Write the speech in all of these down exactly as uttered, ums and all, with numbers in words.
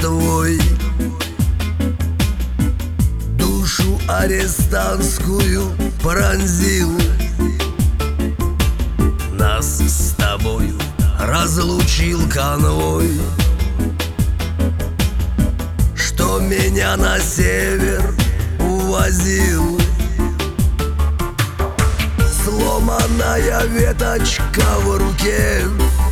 твой душу арестантскую пронзил. Нас с тобою разлучил конвой, что меня на север увозил. Сломанная веточка в руке,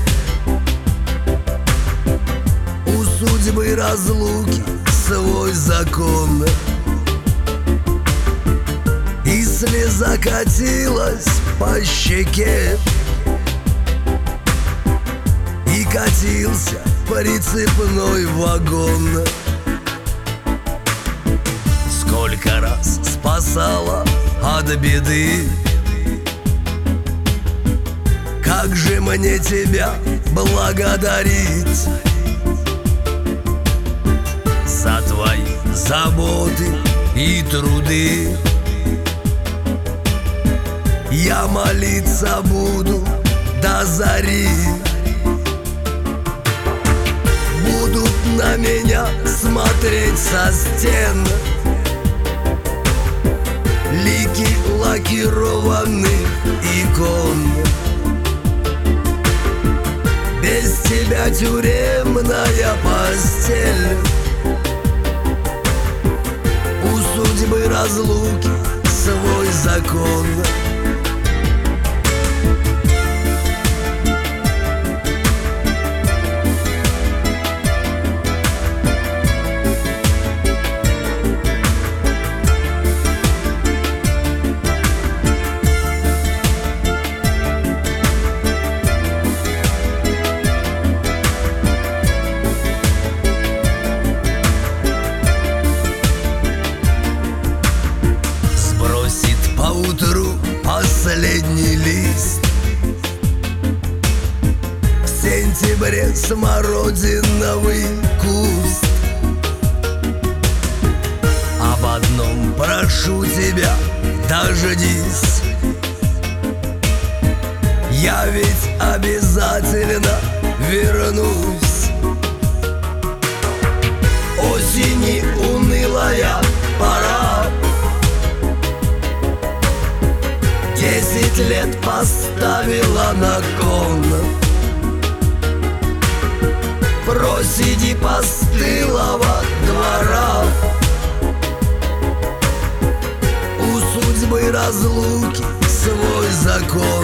у судьбы разлуки свой закон. И слеза катилась по щеке, и катился прицепной вагон. Сколько раз спасала от беды, как же мне тебя благодарить за твои заботы и труды. Я молиться буду до зари, будут на меня смотреть со стен лики лакированных икон. Без тебя тюремная постель, у судьбы разлуки свой закон. Поутру последний лист, в сентябре смородиновый куст. Об одном прошу тебя, дождись, я ведь обязательно вернусь. Осени унылая пора, десять лет поставила на кон. Просиди постылого двора, у судьбы разлуки свой закон.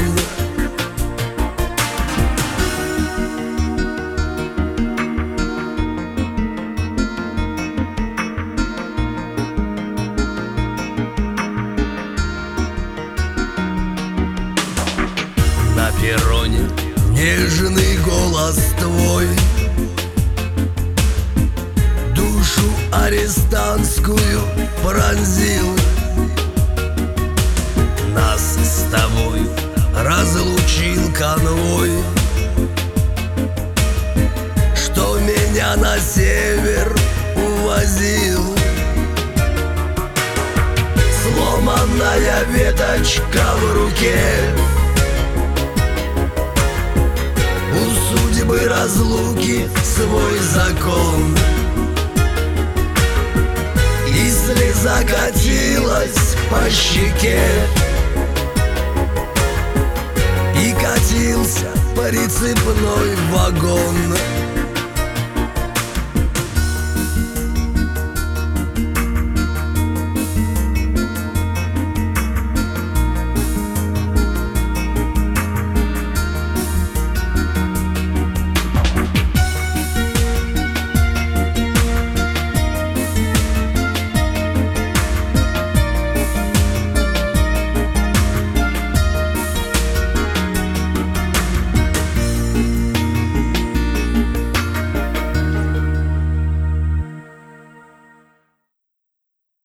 На перроне нежный голос твой душу арестантскую пронзил. Нас с тобою разлучил конвой, что меня на север увозил. Сломанная веточка в руке, у судьбы разлуки свой закон. И слеза катилась по щеке, и катился прицепной вагон.